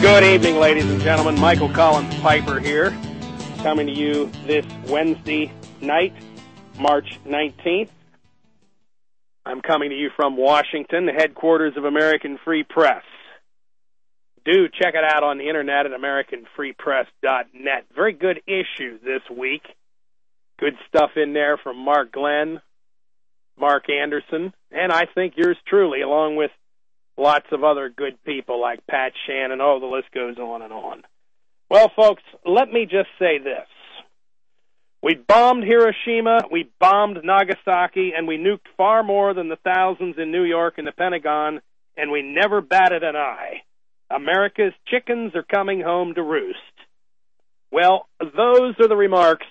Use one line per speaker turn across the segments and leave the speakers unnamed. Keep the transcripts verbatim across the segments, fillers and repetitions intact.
Good evening, ladies and gentlemen. Michael Collins Piper here, coming to you this Wednesday night, March nineteenth. I'm coming to you from Washington, the headquarters of American Free Press. Do check it out on the internet at american free press dot net. Very good issue this week. Good stuff in there from Mark Glenn, Mark Anderson, and I think yours truly, along with lots of other good people like Pat Shannon. Oh, the list goes on and on. Well, folks, let me just say this. We bombed Hiroshima, we bombed Nagasaki, and we nuked far more than the thousands in New York and the Pentagon, and we never batted an eye. America's chickens are coming home to roost. Well, those are the remarks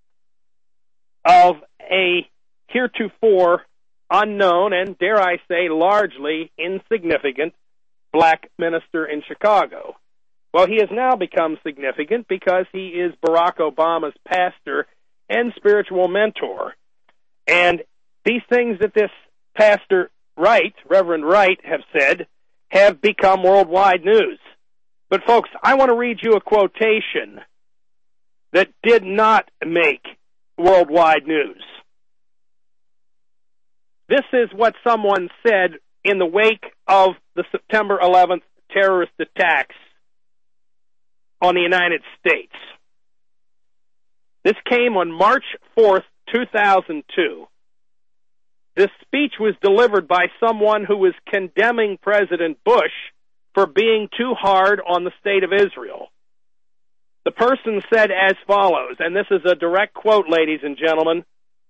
of a heretofore unknown and, dare I say, largely insignificant black minister in Chicago. Well, he has now become significant because he is Barack Obama's pastor and spiritual mentor. And these things that this pastor Wright, Reverend Wright, have said have become worldwide news. But, folks, I want to read you a quotation that did not make worldwide news. This is what someone said in the wake of the September eleventh terrorist attacks on the United States. This came on March fourth, two thousand two. This speech was delivered by someone who was condemning President Bush for being too hard on the state of Israel. The person said as follows, and this is a direct quote, ladies and gentlemen,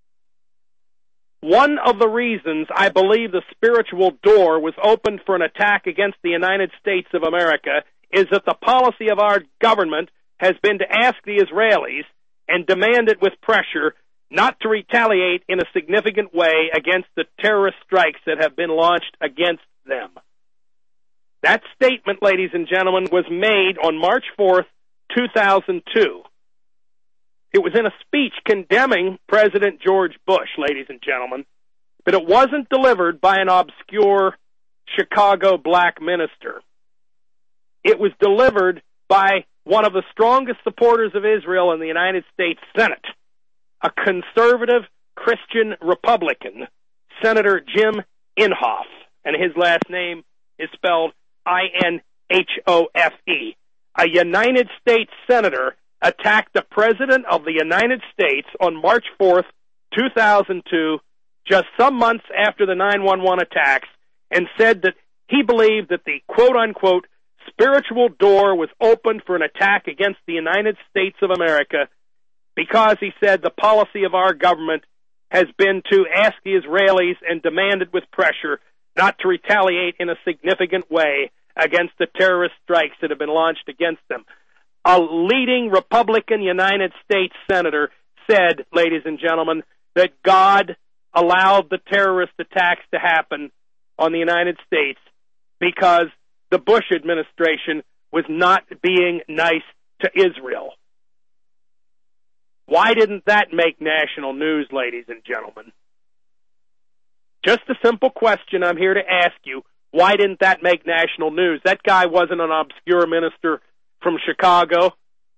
"One of the reasons I believe the spiritual door was opened for an attack against the United States of America is that the policy of our government has been to ask the Israelis and demand it with pressure not to retaliate in a significant way against the terrorist strikes that have been launched against them." That statement, ladies and gentlemen, was made on March fourth, two thousand two. It was in a speech condemning President George Bush, ladies and gentlemen, but it wasn't delivered by an obscure Chicago black minister. It was delivered by one of the strongest supporters of Israel in the United States Senate, a conservative Christian Republican, Senator Jim Inhofe, and his last name is spelled I N H O F E. A United States senator attacked the President of the United States on March fourth, two thousand two, just some months after the nine one one attacks, and said that he believed that the quote-unquote spiritual door was opened for an attack against the United States of America because, he said, the policy of our government has been to ask the Israelis and demand it with pressure not to retaliate in a significant way against the terrorist strikes that have been launched against them. A leading Republican United States senator said, ladies and gentlemen, that God allowed the terrorist attacks to happen on the United States because the Bush administration was not being nice to Israel. Why didn't that make national news, ladies and gentlemen? Just a simple question I'm here to ask you. Why didn't that make national news? That guy wasn't an obscure minister from Chicago.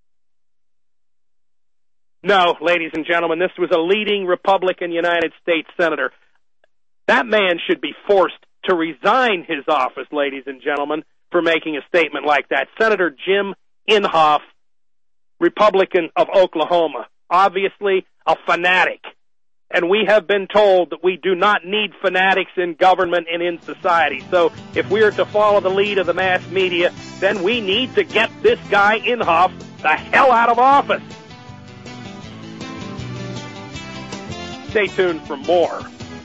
No, ladies and gentlemen, this was a leading Republican United States senator. That man should be forced to resign his office, ladies and gentlemen, for making a statement like that. Senator Jim Inhofe, Republican of Oklahoma, obviously a fanatic. And we have been told that we do not need fanatics in government and in society. So if we are to follow the lead of the mass media, then we need to get this guy Inhofe the hell out of office. Stay tuned for more.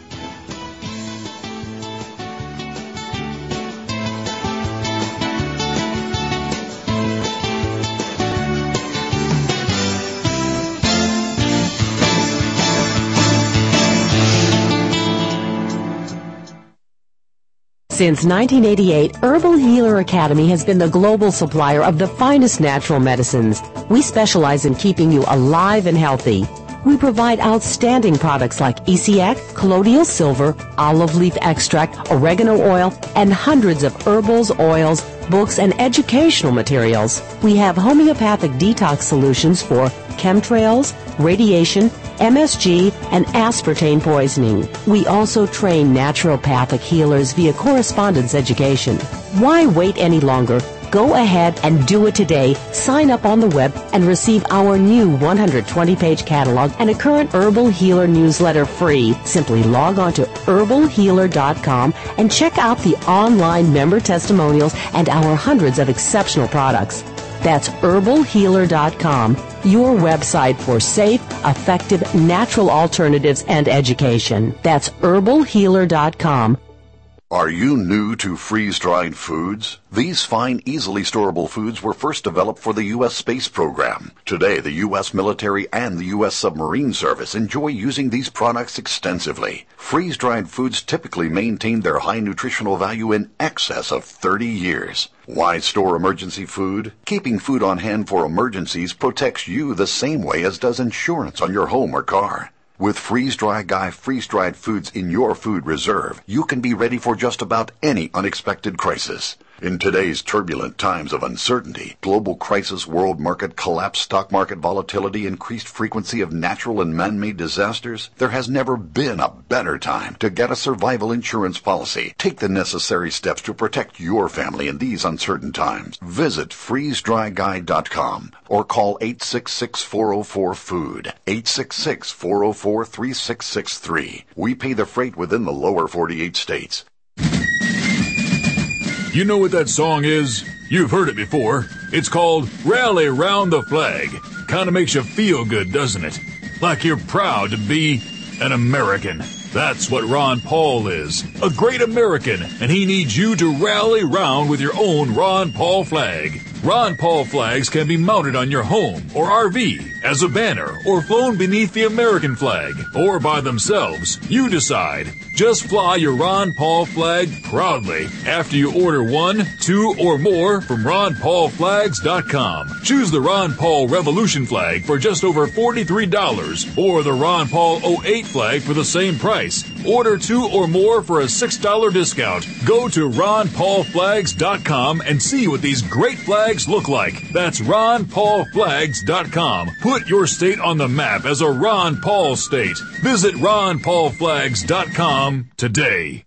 Since nineteen eighty-eight, Herbal Healer Academy has been the global supplier of the finest natural medicines. We specialize in keeping you alive and healthy. We provide outstanding products like E C X, colloidal silver, olive leaf extract, oregano oil, and hundreds of herbals, oils, books, and educational materials. We have homeopathic detox solutions for chemtrails, radiation, M S G, and aspartame poisoning. We also train naturopathic healers via correspondence education. Why wait any longer? Go ahead and do it today. Sign up on the web and receive our new one hundred twenty page catalog and a current Herbal Healer newsletter free. Simply log on to herbal healer dot com and check out the online member testimonials and our hundreds of exceptional products. That's herbal healer dot com, your website for safe, effective, natural alternatives and education. That's herbal healer dot com.
Are you new to freeze-dried foods? These fine, easily storable foods were first developed for the U S space program. Today, the U S military and the U S submarine service enjoy using these products extensively. Freeze-dried foods typically maintain their high nutritional value in excess of thirty years. Why store emergency food? Keeping food on hand for emergencies protects you the same way as does insurance on your home or car. With Freeze-Dry Guy freeze-dried foods in your food reserve, you can be ready for just about any unexpected crisis. In today's turbulent times of uncertainty, global crisis, world market collapse, stock market volatility, increased frequency of natural and man-made disasters, there has never been a better time to get a survival insurance policy. Take the necessary steps to protect your family in these uncertain times. Visit freeze dry guy dot com or call eight six six, four oh four, food, eight six six, four oh four, three six six three. We pay the freight within the lower forty-eight states.
You know what that song is? You've heard it before. It's called Rally Round the Flag. Kinda makes you feel good, doesn't it? Like you're proud to be an American. That's what Ron Paul is. A great American, and he needs you to rally round with your own Ron Paul flag. Ron Paul flags can be mounted on your home or R V as a banner or flown beneath the American flag or by themselves. You decide. Just fly your Ron Paul flag proudly after you order one, two, or more from ron paul flags dot com. Choose the Ron Paul Revolution flag for just over forty-three dollars or the Ron Paul oh eight flag for the same price. Order two or more for a six dollar discount. Go to ron paul flags dot com and see what these great flags look like. That's ron paul flags dot com. Put your state on the map as a Ron Paul state. Visit ron paul flags dot com today.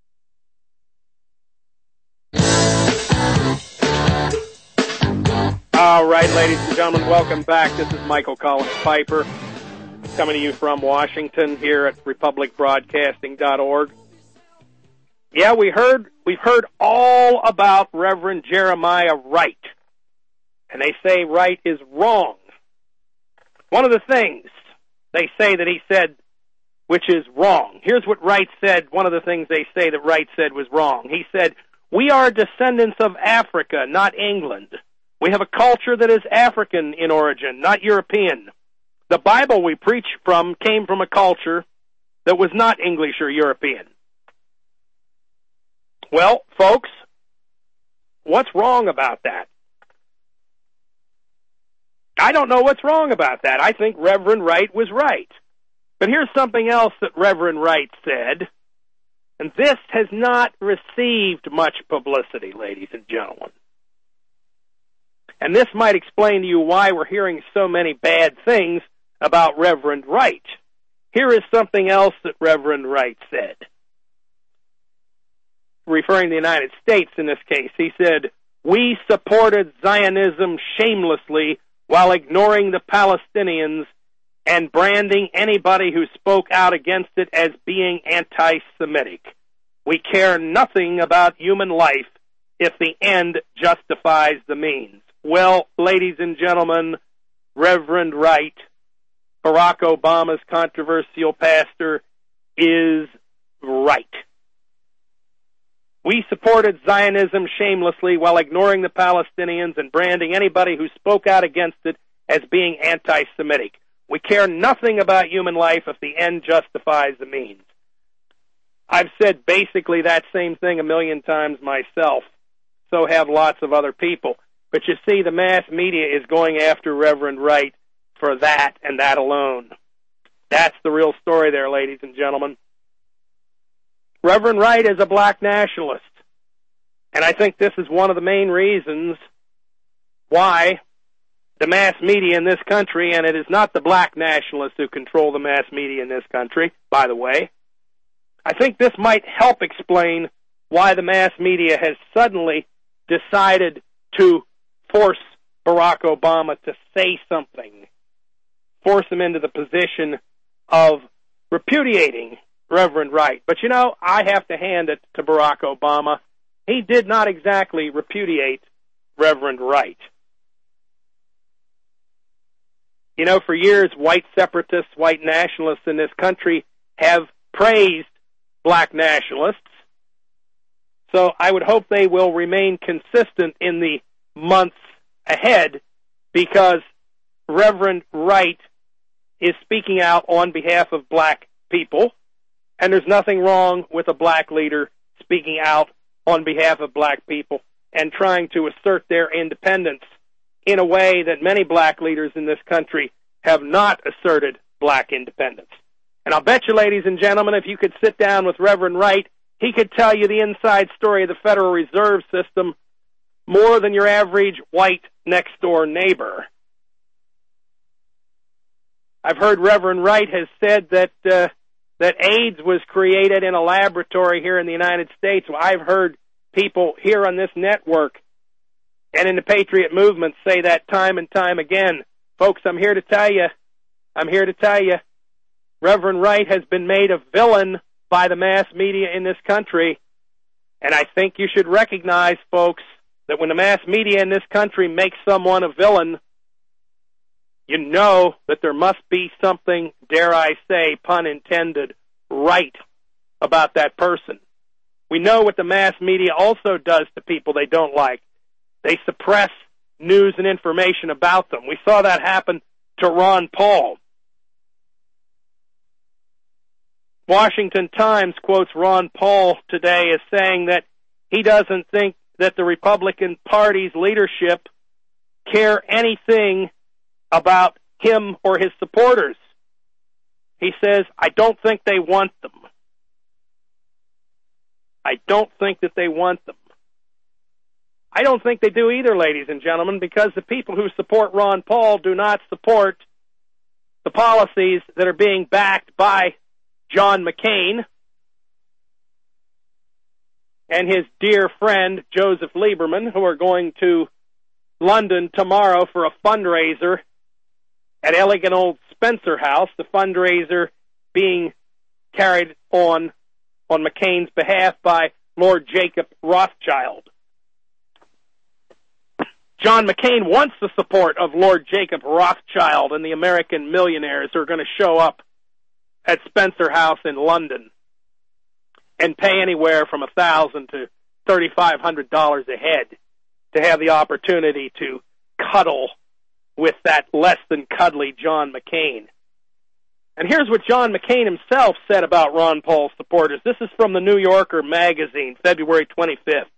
All right, ladies and gentlemen, welcome back. This is Michael Collins Piper, coming to you from Washington here at republic broadcasting dot org. Yeah, we heard we've heard all about Reverend Jeremiah Wright, and they say Wright is wrong. One of the things they say that he said, which is wrong. Here's what Wright said. One of the things they say that Wright said was wrong. He said, "We are descendants of Africa, not England. We have a culture that is African in origin, not European. The Bible we preach from came from a culture that was not English or European." Well, folks, what's wrong about that? I don't know what's wrong about that. I think Reverend Wright was right. But here's something else that Reverend Wright said, and this has not received much publicity, ladies and gentlemen. And this might explain to you why we're hearing so many bad things about Reverend Wright. Here is something else that Reverend Wright said. Referring to the United States in this case, he said, "We supported Zionism shamelessly while ignoring the Palestinians and branding anybody who spoke out against it as being anti-Semitic. We care nothing about human life if the end justifies the means." Well, ladies and gentlemen, Reverend Wright, Barack Obama's controversial pastor, is right. We supported Zionism shamelessly while ignoring the Palestinians and branding anybody who spoke out against it as being anti-Semitic. We care nothing about human life if the end justifies the means. I've said basically that same thing a million times myself. So have lots of other people. But you see, the mass media is going after Reverend Wright for that and that alone. That's the real story there, ladies and gentlemen. Reverend Wright is a black nationalist. And I think this is one of the main reasons why the mass media in this country, and it is not the black nationalists who control the mass media in this country, by the way. I think this might help explain why the mass media has suddenly decided to force Barack Obama to say something, force him into the position of repudiating Reverend Wright. But you know, I have to hand it to Barack Obama. He did not exactly repudiate Reverend Wright. You know, for years, white separatists, white nationalists in this country have praised black nationalists. So I would hope they will remain consistent in the months ahead, because Reverend Wright is speaking out on behalf of black people, and there's nothing wrong with a black leader speaking out on behalf of black people and trying to assert their independence in a way that many black leaders in this country have not asserted black independence. And I'll bet you, ladies and gentlemen, if you could sit down with Reverend Wright, he could tell you the inside story of the Federal Reserve System more than your average white next-door neighbor. I've heard Reverend Wright has said that uh, that AIDS was created in a laboratory here in the United States. Well, I've heard people here on this network and in the Patriot movement say that time and time again. Folks, I'm here to tell you, I'm here to tell you, Reverend Wright has been made a villain by the mass media in this country, and I think you should recognize, folks, that when the mass media in this country makes someone a villain, you know that there must be something, dare I say, pun intended, right about that person. We know what the mass media also does to people they don't like. They suppress news and information about them. We saw that happen to Ron Paul. Washington Times quotes Ron Paul today as saying that he doesn't think that the Republican Party's leadership care anything about him or his supporters. He says, I don't think they want them. I don't think that they want them. I don't think they do either, ladies and gentlemen, because the people who support Ron Paul do not support the policies that are being backed by John McCain and his dear friend Joseph Lieberman, who are going to London tomorrow for a fundraiser at Elegant Old Spencer House, the fundraiser being carried on on McCain's behalf by Lord Jacob Rothschild. John McCain wants the support of Lord Jacob Rothschild and the American millionaires who are going to show up at Spencer House in London and pay anywhere from a thousand to thirty-five hundred dollars a head to have the opportunity to cuddle with that less than cuddly John McCain. And here's what John McCain himself said about Ron Paul's supporters. This is from the New Yorker magazine, February twenty-fifth.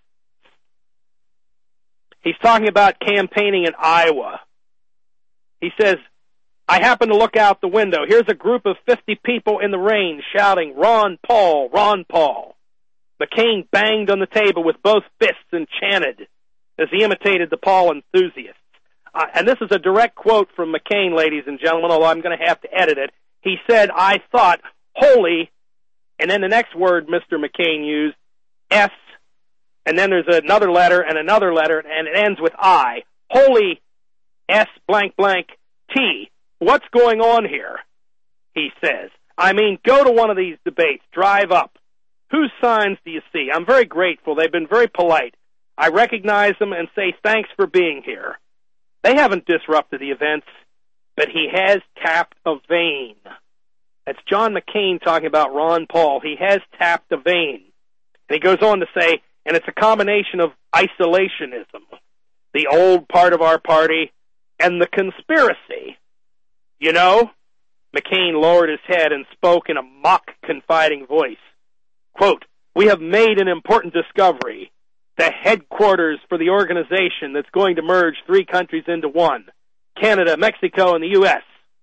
He's talking about campaigning in Iowa. He says, I happen to look out the window. Here's a group of fifty people in the rain shouting, Ron Paul, Ron Paul. McCain banged on the table with both fists and chanted as he imitated the Paul enthusiasts. Uh, and this is a direct quote from McCain, ladies and gentlemen, although I'm going to have to edit it. He said, I thought, holy, and then the next word Mister McCain used, S, and then there's another letter and another letter, and it ends with I. Holy S blank blank T. What's going on here? He says. I mean, go to one of these debates. Drive up. Whose signs do you see? I'm very grateful. They've been very polite. I recognize them and say thanks for being here. They haven't disrupted the events, but he has tapped a vein. That's John McCain talking about Ron Paul. He has tapped a vein. And he goes on to say, and it's a combination of isolationism, the old part of our party, and the conspiracy. You know, McCain lowered his head and spoke in a mock confiding voice. Quote, we have made an important discovery. The headquarters for the organization that's going to merge three countries into one, Canada, Mexico, and the U S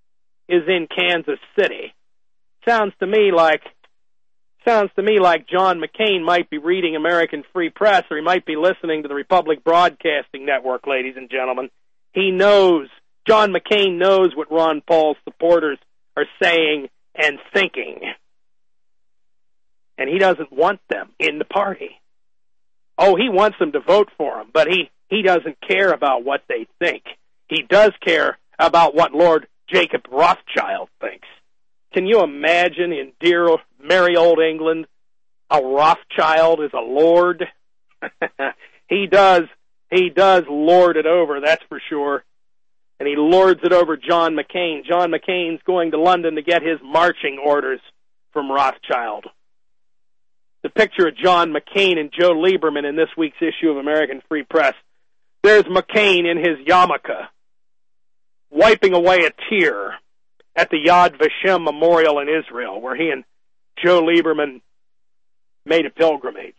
is in Kansas City. Sounds to me like sounds to me like John McCain might be reading American Free Press, or he might be listening to the Republic Broadcasting Network, ladies and gentlemen. He knows, John McCain knows what Ron Paul's supporters are saying and thinking. And he doesn't want them in the party. Oh, he wants them to vote for him, but he, he doesn't care about what they think. He does care about what Lord Jacob Rothschild thinks. Can you imagine in dear, merry old England, a Rothschild is a lord? He does, he does lord it over, that's for sure. And he lords it over John McCain. John McCain's going to London to get his marching orders from Rothschild. The picture of John McCain and Joe Lieberman in this week's issue of American Free Press. There's McCain in his yarmulke, wiping away a tear at the Yad Vashem Memorial in Israel, where he and Joe Lieberman made a pilgrimage.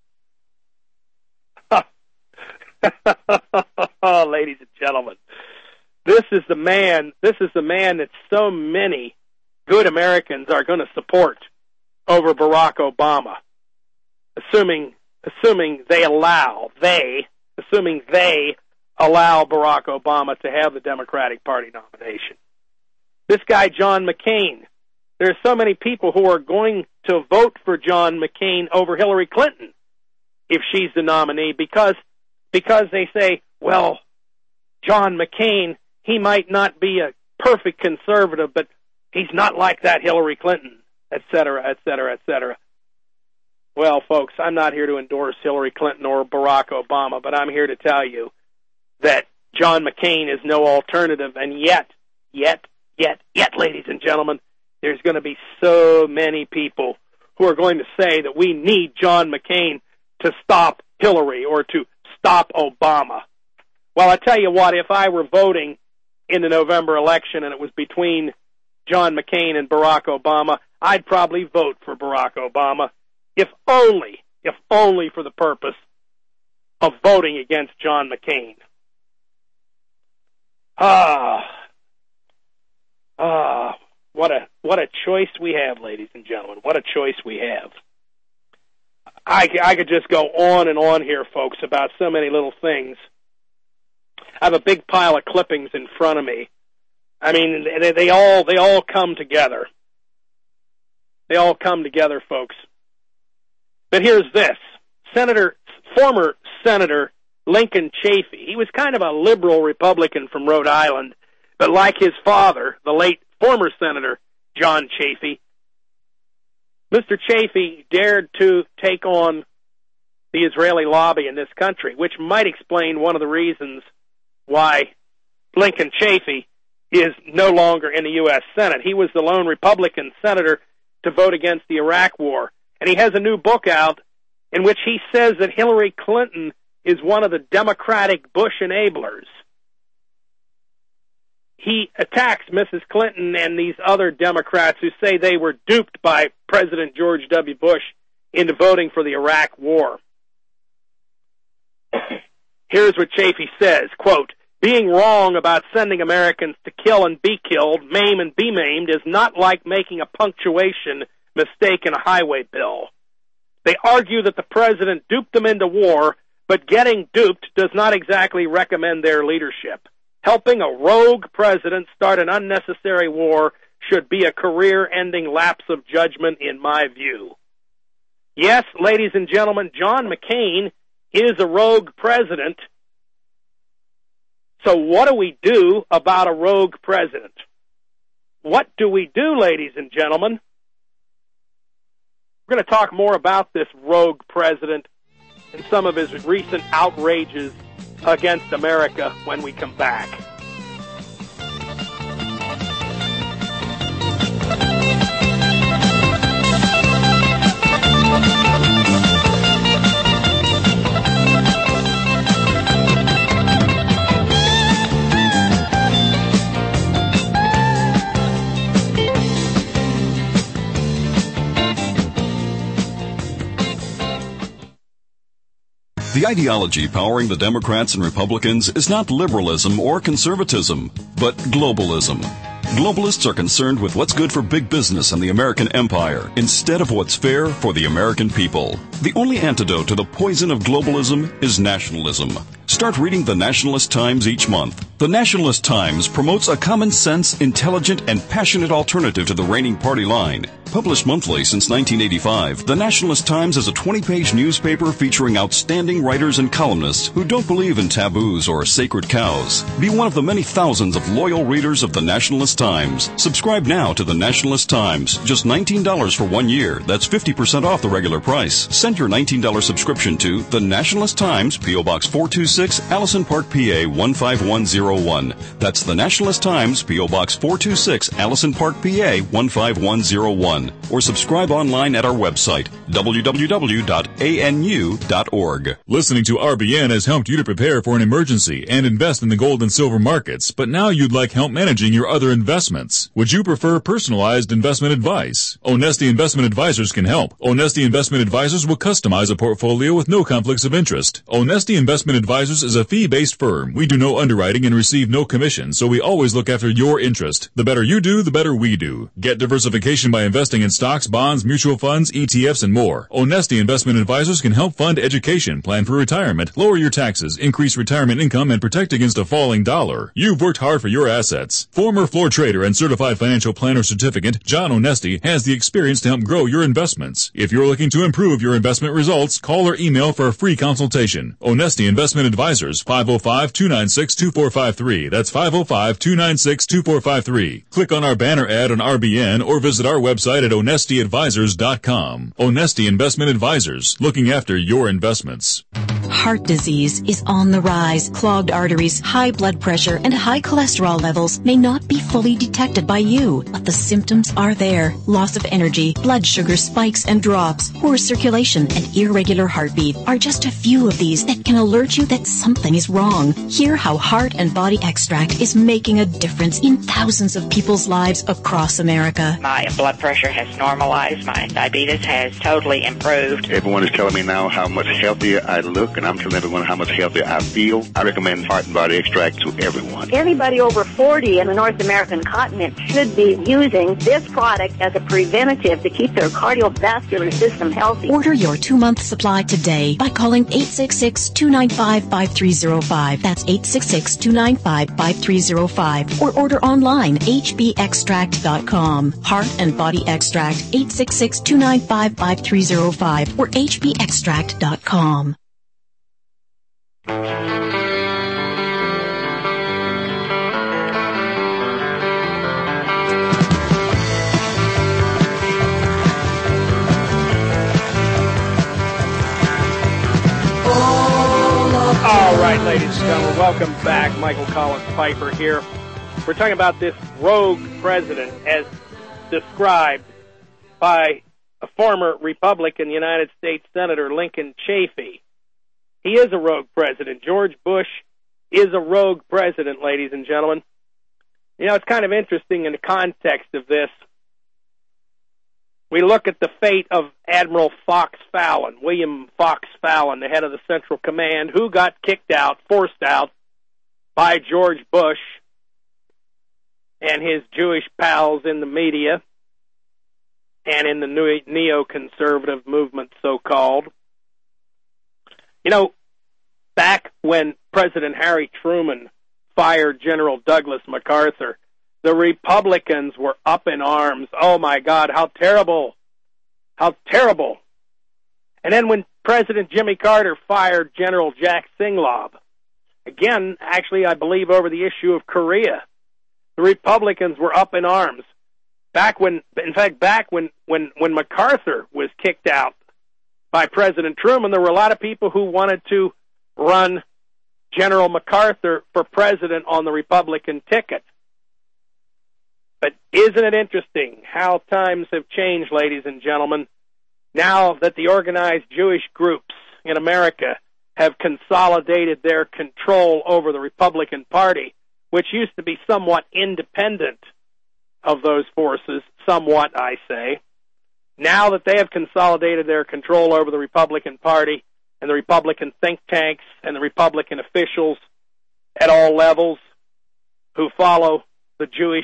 Oh, ladies and gentlemen, this is the man, this is the man that so many good Americans are going to support over Barack Obama, assuming, assuming they allow, they, assuming they allow Barack Obama to have the Democratic Party nomination. This guy, John McCain, there are so many people who are going to vote for John McCain over Hillary Clinton if she's the nominee because, because they say, well, John McCain, he might not be a perfect conservative, but he's not like that Hillary Clinton, et cetera, et cetera, et cetera. Well, folks, I'm not here to endorse Hillary Clinton or Barack Obama, but I'm here to tell you that John McCain is no alternative, and yet, yet, yet, yet, ladies and gentlemen, there's going to be so many people who are going to say that we need John McCain to stop Hillary or to stop Obama. Well, I tell you what, if I were voting in the November election and it was between John McCain and Barack Obama, I'd probably vote for Barack Obama, if only, if only for the purpose of voting against John McCain. Ah, ah, what a what a choice we have, ladies and gentlemen. What a choice we have. I, I could just go on and on here, folks, about so many little things. I have a big pile of clippings in front of me. I mean, they, they all they all come together. They all come together, folks. But here's this. Senator, former Senator Lincoln Chafee, he was kind of a liberal Republican from Rhode Island, but like his father, the late former Senator John Chafee, Mister Chafee dared to take on the Israeli lobby in this country, which might explain one of the reasons why Lincoln Chafee is no longer in the U S Senate. He was the lone Republican senator to vote against the Iraq War. And he has a new book out in which he says that Hillary Clinton is one of the Democratic Bush enablers. He attacks Missus Clinton and these other Democrats who say they were duped by President George W. Bush into voting for the Iraq War. Here's what Chafee says, quote, being wrong about sending Americans to kill and be killed, maim and be maimed, is not like making a punctuation mistake in a highway bill. They argue that the president duped them into war, but getting duped does not exactly recommend their leadership. Helping a rogue president start an unnecessary war should be a career-ending lapse of judgment, in my view. Yes, ladies and gentlemen, John McCain is a rogue president. So what do we do about a rogue president? What do we do, ladies and gentlemen? We're going to talk more about this rogue president and some of his recent outrages against America when we come back.
The ideology powering the Democrats and Republicans is not liberalism or conservatism, but globalism. Globalists are concerned with what's good for big business and the American empire instead of what's fair for the American people. The only antidote to the poison of globalism is nationalism. Start reading the Nationalist Times each month. The Nationalist Times promotes a common sense, intelligent, and passionate alternative to the reigning party line. Published monthly since nineteen eighty-five, the Nationalist Times is a twenty-page newspaper featuring outstanding writers and columnists who don't believe in taboos or sacred cows. Be one of the many thousands of loyal readers of the Nationalist Times. Subscribe now to the Nationalist Times. Just nineteen dollars for one year. That's fifty percent off the regular price. Send your nineteen dollars subscription to the Nationalist Times, P O. Box four two six, Allison Park, P A one five one zero one. That's the Nationalist Times, P O. Box four two six, Allison Park, P A one five one zero one. Or subscribe online at our website, w w w dot a n u dot org.
Listening to R B N has helped you to prepare for an emergency and invest in the gold and silver markets, but now you'd like help managing your other investments. Would you prefer personalized investment advice? Onesti Investment Advisors can help. Onesti Investment Advisors will customize a portfolio with no conflicts of interest. Onesti Investment Advisors is a fee-based firm. We do no underwriting and receive no commission, so we always look after your interest. The better you do, the better we do. Get diversification by investing in stocks, bonds, mutual funds, E T Fs, and more. Onesti Investment Advisors can help fund education, plan for retirement, lower your taxes, increase retirement income, and protect against a falling dollar. You've worked hard for your assets. Former floor trader and certified financial planner certificate, John Onesti, has the experience to help grow your investments. If you're looking to improve your investment results, call or email for a free consultation. Onesti Investment Advisors, five oh five, two nine six, two four five three. That's five oh five, two nine six, two four five three. Click on our banner ad on R B N or visit our website at onesti advisors dot com. Onesti Investment Advisors, looking after your investments.
Heart disease is on the rise. Clogged arteries, high blood pressure, and high cholesterol levels may not be fully detected by you, but the symptoms are there. Loss of energy, blood sugar spikes and drops, poor circulation, and irregular heartbeat are just a few of these that can alert you that something is wrong. Hear how Heart and Body Extract is making a difference in thousands of people's lives across America.
My blood pressure has normalized. My diabetes has totally improved.
Everyone is telling me now how much healthier I look, and I'm telling everyone how much healthier I feel. I recommend Heart and Body Extract to everyone.
Anybody over forty in the North American continent should be using this product as a preventative to keep their cardiovascular system healthy.
Order your two-month supply today by calling eight six six, two nine five, five three zero five. That's eight six six, two nine five, five three zero five. Or order online, h b extract dot com. Heart and Body Extract, eight six six, two nine five, five three zero five or h b extract dot com.
All right, ladies and gentlemen, welcome back. Michael Collins Piper here. We're talking about this rogue president as described by a former Republican United States Senator Lincoln Chafee. He is a rogue president. George Bush is a rogue president, ladies and gentlemen. You know, it's kind of interesting in the context of this. We look at the fate of Admiral Fox Fallon, William Fox Fallon, the head of the Central Command, who got kicked out, forced out by George Bush and his Jewish pals in the media and in the neoconservative movement, so-called. You know, back when President Harry Truman fired General Douglas MacArthur, the Republicans were up in arms. Oh, my God, how terrible. How terrible. And then when President Jimmy Carter fired General Jack Singlaub, again, actually, I believe over the issue of Korea, the Republicans were up in arms. Back when, in fact, back when, when, when MacArthur was kicked out by President Truman, there were a lot of people who wanted to run General MacArthur for president on the Republican ticket. But isn't it interesting how times have changed, ladies and gentlemen, now that the organized Jewish groups in America have consolidated their control over the Republican Party, which used to be somewhat independent of those forces, somewhat, I say. Now that they have consolidated their control over the Republican Party and the Republican think tanks and the Republican officials at all levels who follow the Jewish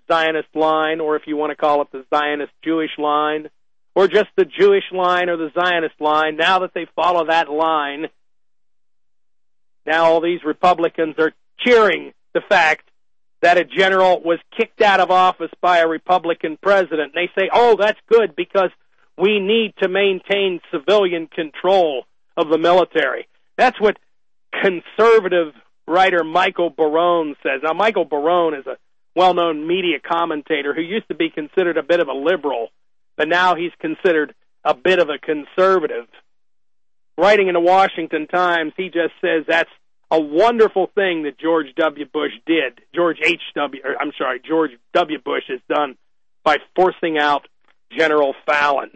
Zionist line, or if you want to call it the Zionist Jewish line, or just the Jewish line or the Zionist line, now that they follow that line, now all these Republicans are cheering the fact that a general was kicked out of office by a Republican president. And they say, oh, that's good because we need to maintain civilian control of the military. That's what conservative writer Michael Barone says. Now, Michael Barone is a well-known media commentator who used to be considered a bit of a liberal, but now he's considered a bit of a conservative. Writing in the Washington Times, he just says that's a wonderful thing that George W. Bush did. George H W. Or, I'm sorry, George W. Bush has done by forcing out General Fallon.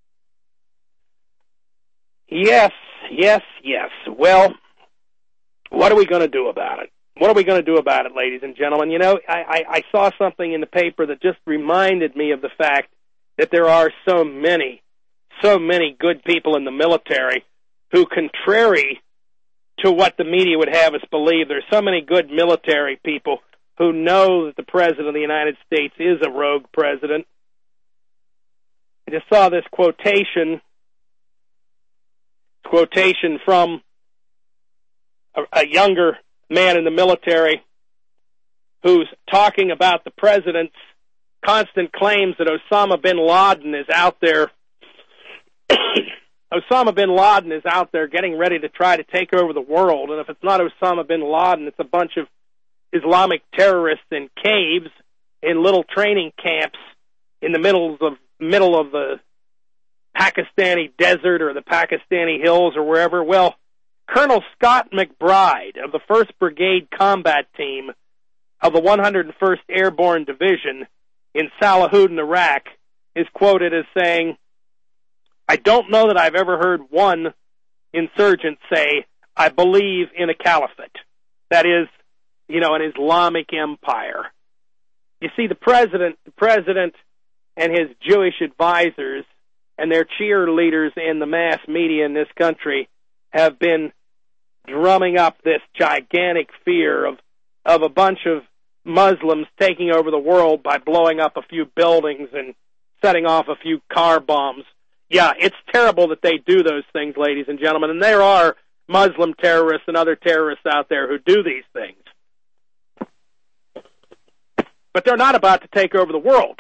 Yes, yes, yes. Well, what are we going to do about it? What are we going to do about it, ladies and gentlemen? You know, I, I, I saw something in the paper that just reminded me of the fact that there are so many, so many good people in the military who, contrary to what the media would have us believe, there's so many good military people who know that the President of the United States is a rogue president. I just saw this quotation, quotation from a, a younger man in the military who's talking about the President's constant claims that Osama bin Laden is out there. Osama bin Laden is out there getting ready to try to take over the world, and if it's not Osama bin Laden, it's a bunch of Islamic terrorists in caves, in little training camps in the middle of middle of the Pakistani desert or the Pakistani hills or wherever. Well, Colonel Scott McBride of the first Brigade Combat Team of the one hundred first Airborne Division in Salahuddin, Iraq, is quoted as saying, I don't know that I've ever heard one insurgent say, I believe in a caliphate. That is, you know, an Islamic empire. You see, the president, the president and his Jewish advisors and their cheerleaders in the mass media in this country have been drumming up this gigantic fear of, of a bunch of Muslims taking over the world by blowing up a few buildings and setting off a few car bombs. Yeah, it's terrible that they do those things, ladies and gentlemen, and there are Muslim terrorists and other terrorists out there who do these things. But they're not about to take over the world.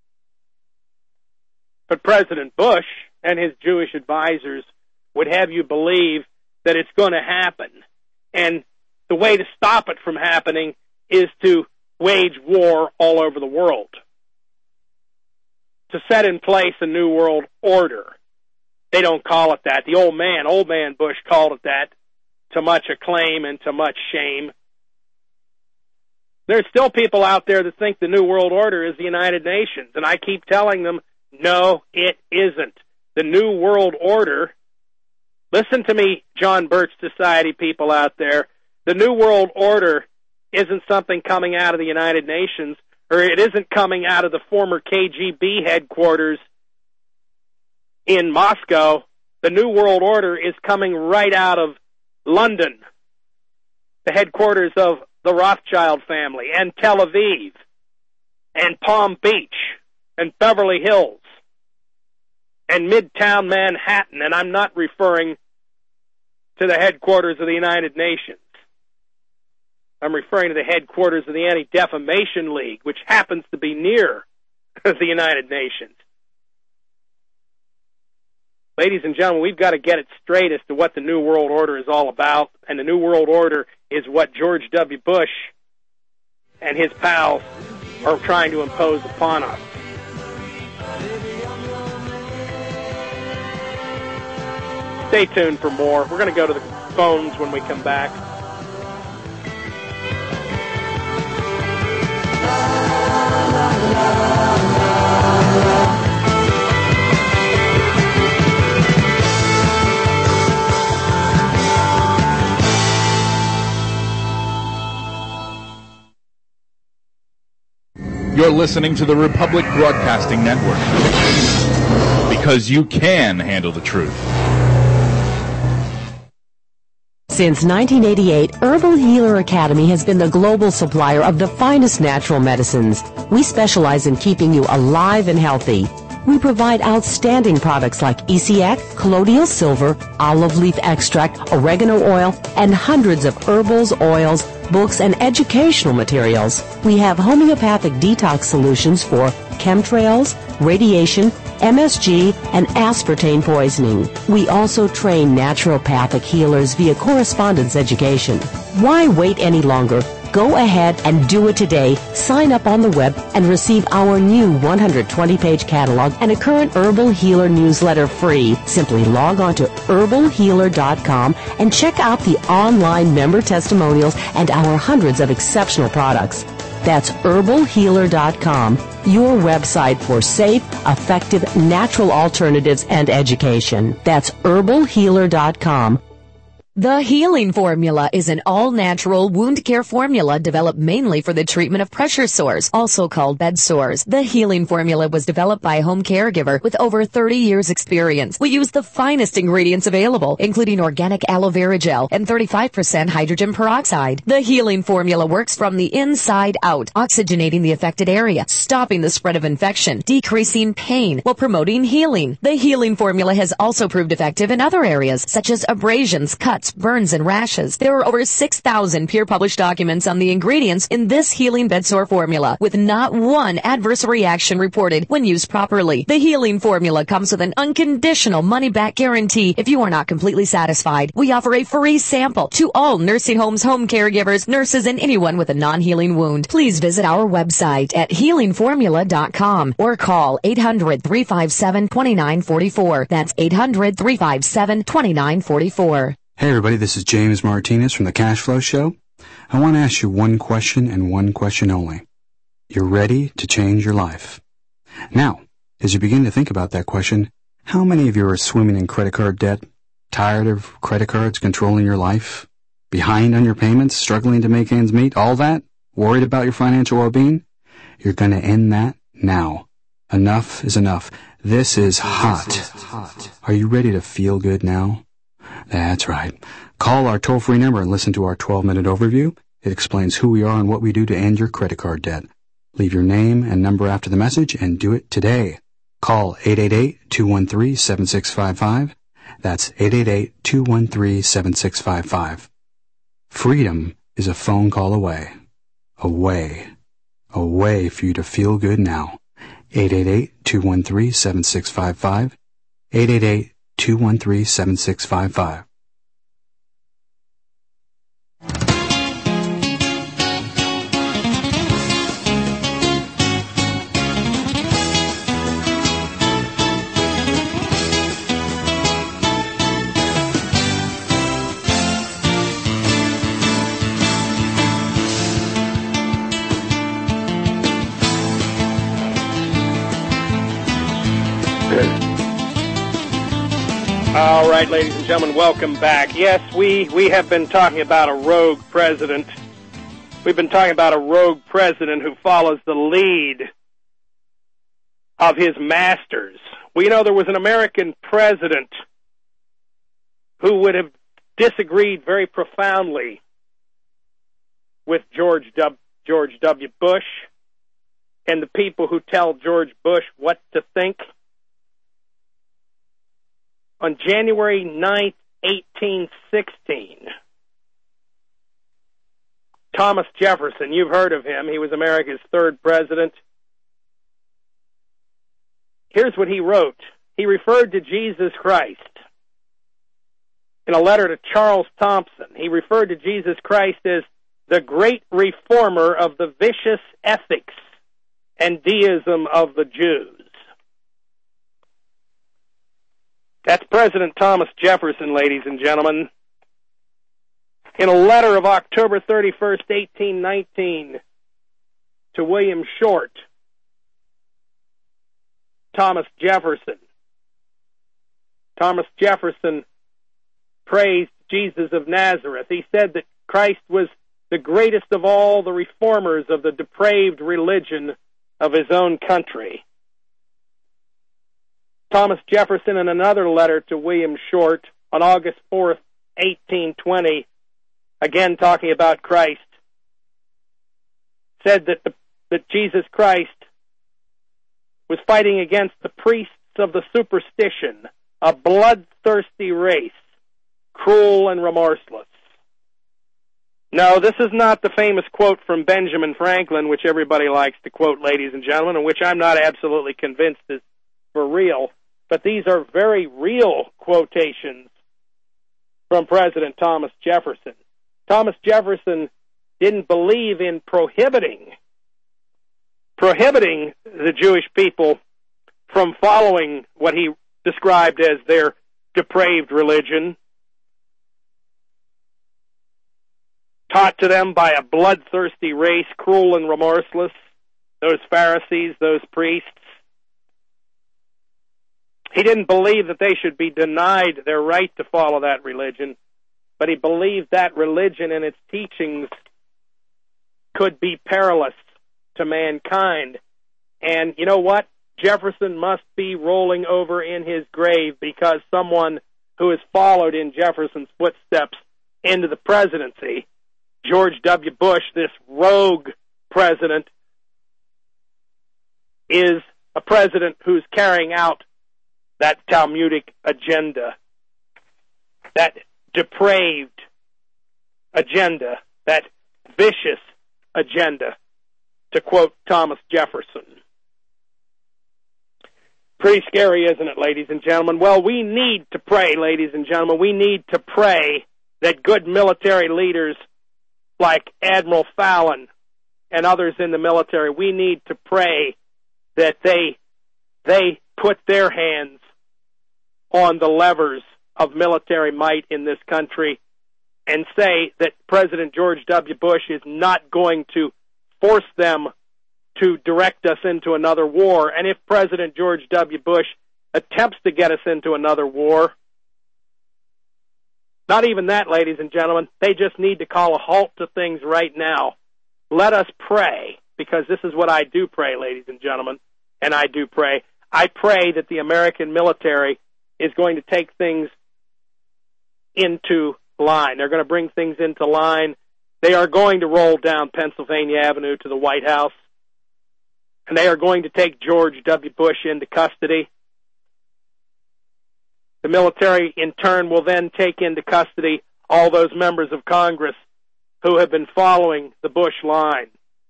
But President Bush and his Jewish advisors would have you believe that it's going to happen. And the way to stop it from happening is to wage war all over the world, to set in place a new world order. They don't call it that. The old man, old man Bush called it that, to much acclaim and to much shame. There's still people out there that think the new world order is the United Nations, and I keep telling them, no, it isn't. The new world order, listen to me, John Birch Society people out there, the new world order isn't something coming out of the United Nations, or it isn't coming out of the former K G B headquarters in Moscow. The New World Order is coming right out of London, the headquarters of the Rothschild family, and Tel Aviv, and Palm Beach, and Beverly Hills, and Midtown Manhattan, and I'm not referring to the headquarters of the United Nations. I'm referring to the headquarters of the Anti-Defamation League, which happens to be near the United Nations. Ladies and gentlemen, we've got to get it straight as to what the New World Order is all about, and the New World Order is what George W. Bush and his pals are trying to impose upon us. Stay tuned for more. We're going to go to the phones when we come back.
You're listening to the Republic Broadcasting Network, because you can handle the truth.
Since nineteen eighty-eight, Herbal Healer Academy has been the global supplier of the finest natural medicines. We specialize in keeping you alive and healthy. We provide outstanding products like E C X, colloidal silver, olive leaf extract, oregano oil, and hundreds of herbals, oils, books, and educational materials. We have homeopathic detox solutions for chemtrails, radiation, M S G, and aspartame poisoning. We also train naturopathic healers via correspondence education. Why wait any longer? Go ahead and do it today. Sign up on the web and receive our new one hundred twenty page catalog and a current Herbal Healer newsletter free. Simply log on to herbal healer dot com and check out the online member testimonials and our hundreds of exceptional products. That's herbal healer dot com, your website for safe, effective, natural alternatives and education. That's herbal healer dot com.
The Healing Formula is an all-natural wound care formula developed mainly for the treatment of pressure sores, also called bed sores. The Healing Formula was developed by a home caregiver with over thirty years experience. We use the finest ingredients available, including organic aloe vera gel and thirty-five percent hydrogen peroxide. The Healing Formula works from the inside out, oxygenating the affected area, stopping the spread of infection, decreasing pain, while promoting healing. The Healing Formula has also proved effective in other areas, such as abrasions, cuts, burns, and rashes. There are over six thousand peer-published documents on the ingredients in this healing bedsore formula, with not one adverse reaction reported when used properly. The Healing Formula comes with an unconditional money-back guarantee if you are not completely satisfied. We offer a free sample to all nursing homes, home caregivers, nurses, and anyone with a non-healing wound. Please visit our website at healing formula dot com or call eight hundred, three five seven, two nine four four. That's eight hundred, three five seven, two nine four four.
Hey everybody, this is James Martinez from the Cash Flow Show. I want to ask you one question and one question only. You're ready to change your life. Now, as you begin to think about that question, how many of you are swimming in credit card debt, tired of credit cards controlling your life, behind on your payments, struggling to make ends meet, all that, worried about your financial well-being? You're going to end that now. Enough is enough. This is hot. Are you ready to feel good now? That's right. Call our toll-free number and listen to our twelve minute overview. It explains who we are and what we do to end your credit card debt. Leave your name and number after the message and do it today. Call eight eight eight, two one three, seven six five five. That's eight eight eight, two one three, seven six five five. Freedom is a phone call away. Away. Away for you to feel good now. eight eight eight, two one three, seven six five five. eight eight eight, two one three, seven six five five.
All right, ladies and gentlemen, welcome back. Yes, we, we have been talking about a rogue president. We've been talking about a rogue president who follows the lead of his masters. Well, you know, there was an American president who would have disagreed very profoundly with George W. George W. Bush and the people who tell George Bush what to think. On January ninth, eighteen sixteen, Thomas Jefferson, you've heard of him. He was America's third president. Here's what he wrote. He referred to Jesus Christ in a letter to Charles Thompson. He referred to Jesus Christ as the great reformer of the vicious ethics and deism of the Jews. That's President Thomas Jefferson, ladies and gentlemen. In a letter of October thirty-first, eighteen nineteen, to William Short, Thomas Jefferson. Thomas Jefferson praised Jesus of Nazareth. He said that Christ was the greatest of all the reformers of the depraved religion of his own country. Thomas Jefferson, in another letter to William Short on August fourth, eighteen twenty, again talking about Christ, said that the, that Jesus Christ was fighting against the priests of the superstition, a bloodthirsty race, cruel and remorseless. No, this is not the famous quote from Benjamin Franklin, which everybody likes to quote, ladies and gentlemen, and which I'm not absolutely convinced is for real, but these are very real quotations from President Thomas Jefferson. Thomas Jefferson didn't believe in prohibiting prohibiting the Jewish people from following what he described as their depraved religion, taught to them by a bloodthirsty race, cruel and remorseless, those Pharisees, those priests. He didn't believe that they should be denied their right to follow that religion, but he believed that religion and its teachings could be perilous to mankind. And you know what? Jefferson must be rolling over in his grave because someone who has followed in Jefferson's footsteps into the presidency, George W. Bush, this rogue president, is a president who's carrying out that Talmudic agenda, that depraved agenda, that vicious agenda, to quote Thomas Jefferson. Pretty scary, isn't it, ladies and gentlemen? Well, we need to pray, ladies and gentlemen. We need to pray that good military leaders like Admiral Fallon and others in the military, we need to pray that they they put their hands on the levers of military might in this country and say that President George W. Bush is not going to force them to direct us into another war. And if President George W. Bush attempts to get us into another war, not even that, ladies and gentlemen, they just need to call a halt to things right now. Let us pray, because this is what I do pray, ladies and gentlemen, and I do pray. I pray that the American military is going to take things into line. They're going to bring things into line. They are going to roll down Pennsylvania Avenue to the White House, and they are going to take George W. Bush into custody. The military, in turn, will then take into custody all those members of Congress who have been following the Bush line,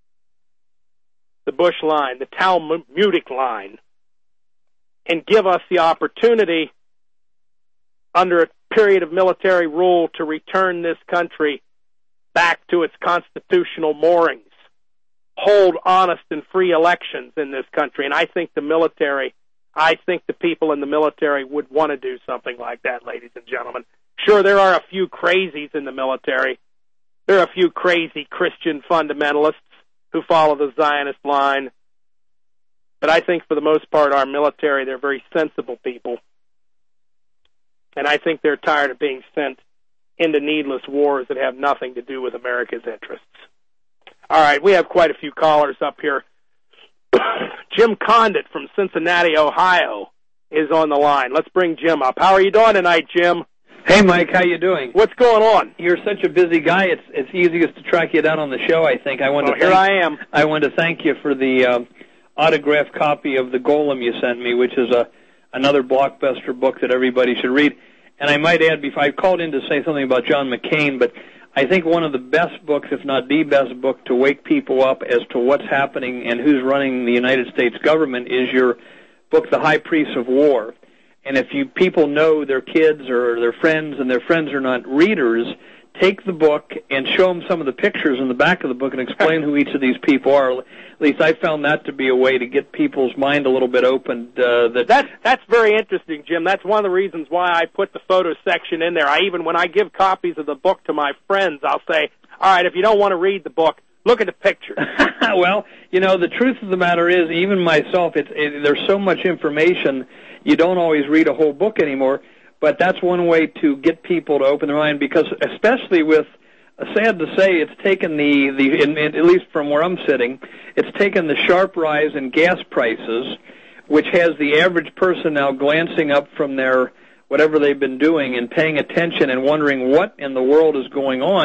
the Bush line, the Talmudic line, and give us the opportunity under a period of military rule to return this country back to its constitutional moorings, hold honest and free elections in this country. And I think the military, I think the people in the military would want to do something like that, ladies and gentlemen. Sure, there are a few crazies in the military. There are a few crazy Christian fundamentalists who follow the Zionist line. But I think for the most part, our military, they're very sensible people. And I think they're tired of being sent into needless wars that have nothing to do with America's interests. All right, we have quite a few callers up here. Jim Condit from Cincinnati, Ohio, is on the line. Let's bring Jim up. How are you doing tonight, Jim?
Hey, Mike, how you doing?
What's going on?
You're such a busy guy. It's it's easiest to track you down on the show, I think. I want
well,
to
here
thank,
I am.
I want to thank you for the uh, autographed copy of The Golem you sent me, which is a another blockbuster book that everybody should read. And I might add, before I called in to say something about John McCain, but I think one of the best books, if not the best book, to wake people up as to what's happening and who's running the United States government is your book, The High Priests of War. And if you people know their kids or their friends and their friends are not readers, take the book and show them some of the pictures in the back of the book and explain who each of these people are. At least I found that to be a way to get people's mind a little bit opened. Uh, that
that's, that's very interesting, Jim. That's one of the reasons why I put the photo section in there. I even, when I give copies of the book to my friends, I'll say, all right, if you don't want to read the book, look at the pictures.
Well, you know, the truth of the matter is, even myself, it's, it, there's so much information, you don't always read a whole book anymore. But that's one way to get people to open their mind, because especially with, uh, sad to say, it's taken the, the in, in, at least from where I'm sitting, it's taken the sharp rise in gas prices, which has the average person now glancing up from their whatever they've been doing and paying attention and wondering what in the world is going on.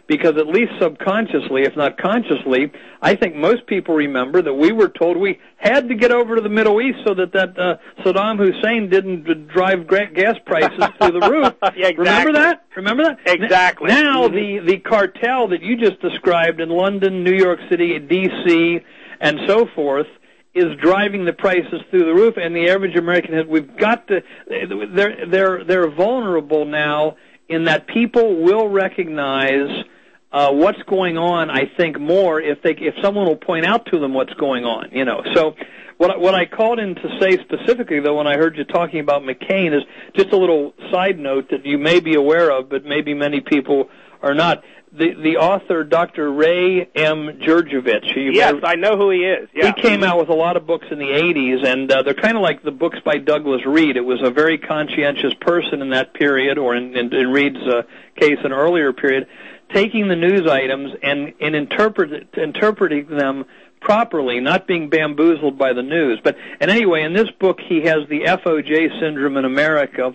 because at least subconsciously, if not consciously, I think most people remember that we were told we had to get over to the Middle East so that that uh, Saddam Hussein didn't drive gas prices through the roof.
Yeah, exactly.
Remember that? Remember that?
Exactly.
Now
mm-hmm.
the the cartel that you just described in London, New York City, D C, and so forth is driving the prices through the roof, and the average American has, we've got to, they're, they're, they're vulnerable now in that people will recognize uh, what's going on, I think, more if they, if someone will point out to them what's going on, you know. So what, what I called in to say specifically, though, when I heard you talking about McCain is just a little side note that you may be aware of, but maybe many people are not. The the author, Doctor Ray M. Jurjevich.
Yes, I know who he is. Yeah.
He came out with a lot of books in the eighties, and uh, they're kind of like the books by Douglas Reed. It was a very conscientious person in that period, or in, in, in Reed's uh, case, an earlier period, taking the news items and, and interpret, interpreting them properly, not being bamboozled by the news. But and anyway, in this book, he has the F O J syndrome in America,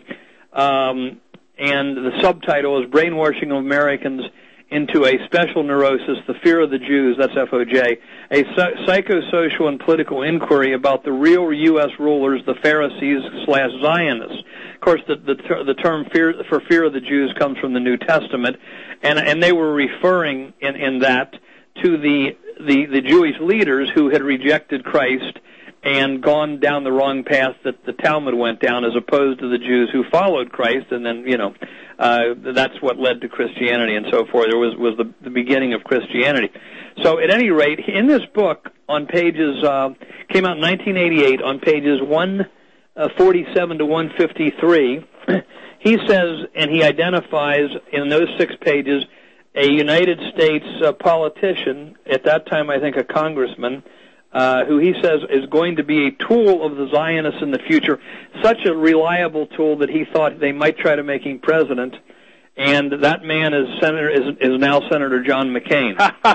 um, and the subtitle is Brainwashing of Americans into a Special Neurosis, the Fear of the Jews, that's F O J, a psychosocial and political inquiry about the real U S rulers, the Pharisees slash Zionists. Of course, the, the, ter- the term fear, for fear of the Jews comes from the New Testament, and, and they were referring in, in that to the, the, the Jewish leaders who had rejected Christ and gone down the wrong path that the Talmud went down, as opposed to the Jews who followed Christ, and then, you know, uh, that's what led to Christianity and so forth. It was, was the, the beginning of Christianity. So at any rate, in this book, on pages, uh, came out in nineteen eighty-eight, on pages one forty-seven to one fifty-three, he says, and he identifies in those six pages, a United States uh, politician, at that time I think a congressman, Uh, who he says is going to be a tool of the Zionists in the future, such a reliable tool that he thought they might try to make him president, and that man is Senator is, is now Senator John McCain.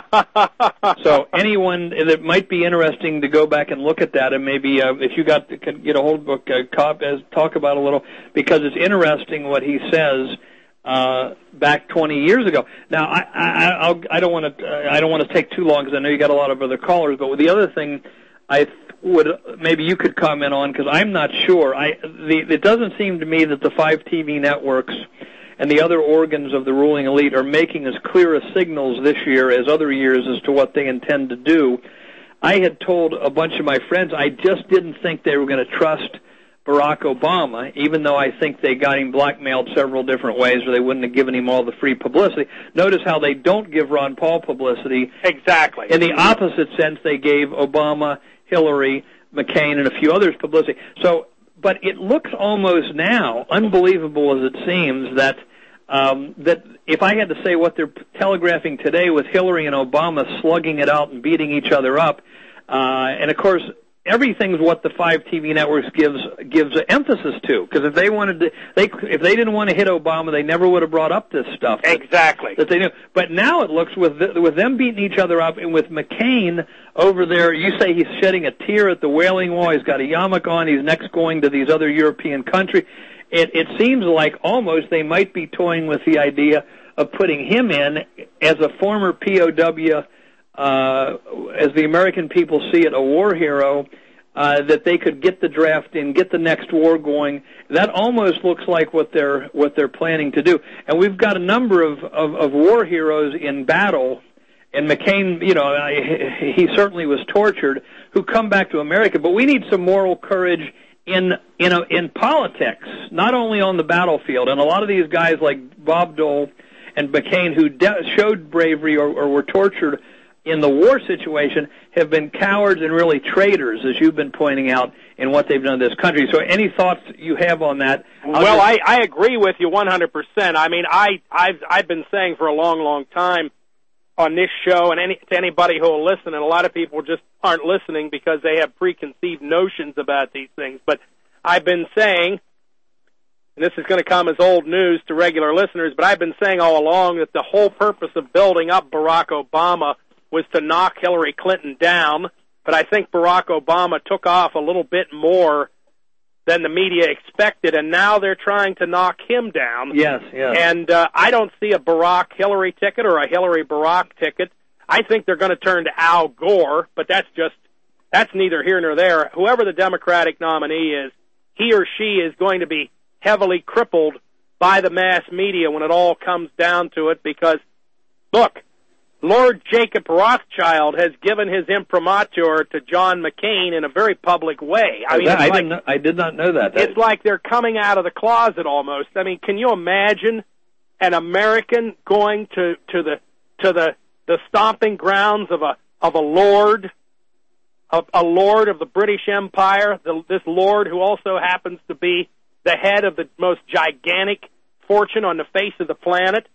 So anyone that might be interesting to go back and look at that, and maybe uh, if you got to get a hold book, uh, cop, uh, talk about it a little, because it's interesting what he says. Uh, back twenty years ago. Now, I, I, I'll, I don't want to, uh, I don't want to take too long because I know you got a lot of other callers. But the other thing, I would maybe you could comment on, because I'm not sure. I, the, it doesn't seem to me that the five T V networks and the other organs of the ruling elite are making as clear as signals this year as other years as to what they intend to do. I had told a bunch of my friends I just didn't think they were going to trust Barack Obama, even though I think they got him blackmailed several different ways, or they wouldn't have given him all the free publicity. Notice how they don't give Ron Paul publicity.
Exactly.
In the opposite sense, they gave Obama, Hillary, McCain, and a few others publicity. So, but it looks almost now, unbelievable as it seems, that um, that if I had to say what they're telegraphing today with Hillary and Obama slugging it out and beating each other up, uh, and of course, everything's what the five T V networks gives gives emphasis to. Because if they wanted to, they if they didn't want to hit Obama, they never would have brought up this stuff. That,
exactly.
That they knew. But now it looks with the, with them beating each other up, and with McCain over there, you say he's shedding a tear at the Wailing Wall. He's got a yarmulke on. He's next going to these other European countries. It, it seems like almost they might be toying with the idea of putting him in as a former P O W. Uh, as the American people see it, a war hero, uh, that they could get the draft in, get the next war going. That almost looks like what they're what they're planning to do. And we've got a number of, of, of war heroes in battle, and McCain, you know, he certainly was tortured, who come back to America. But we need some moral courage in in a, in politics, not only on the battlefield. And a lot of these guys like Bob Dole and McCain, who de- showed bravery or, or were tortured in the war situation, have been cowards and really traitors, as you've been pointing out, in what they've done to this country. So any thoughts you have on that? I'll
well,
just...
I, I agree with you one hundred percent. I mean, I, I've, I've been saying for a long, long time on this show, and any, to anybody who will listen, and a lot of people just aren't listening because they have preconceived notions about these things, but I've been saying, and this is going to come as old news to regular listeners, but I've been saying all along that the whole purpose of building up Barack Obama was to knock Hillary Clinton down, but I think Barack Obama took off a little bit more than the media expected, and now they're trying to knock him down.
Yes, yes.
And uh, I don't see a Barack-Hillary ticket or a Hillary-Barack ticket. I think they're going to turn to Al Gore, but that's just, that's neither here nor there. Whoever the Democratic nominee is, he or she is going to be heavily crippled by the mass media when it all comes down to it, because, look, Lord Jacob Rothschild has given his imprimatur to John McCain in a very public way. I mean,
I,
it's
I,
like,
didn't know, I did not know that.
It's like they're coming out of the closet almost. I mean, can you imagine an American going to, to the to the, the stomping grounds of a of a lord, a, a lord of the British Empire, the, this lord who also happens to be the head of the most gigantic fortune on the face of the planet?